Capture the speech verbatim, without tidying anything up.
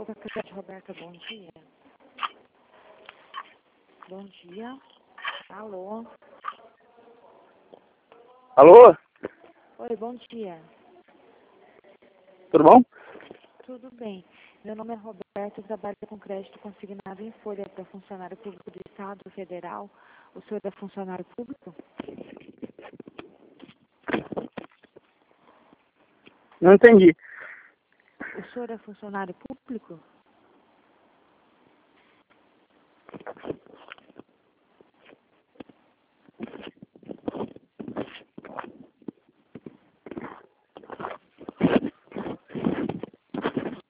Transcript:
Secretária Roberta, bom dia. Bom dia. Alô? Alô? Oi, bom dia. Tudo bom? Tudo bem. Meu nome é Roberta, eu trabalho com crédito consignado em folha para funcionário público do Estado Federal. O senhor é funcionário público? Não entendi. O senhor é funcionário público?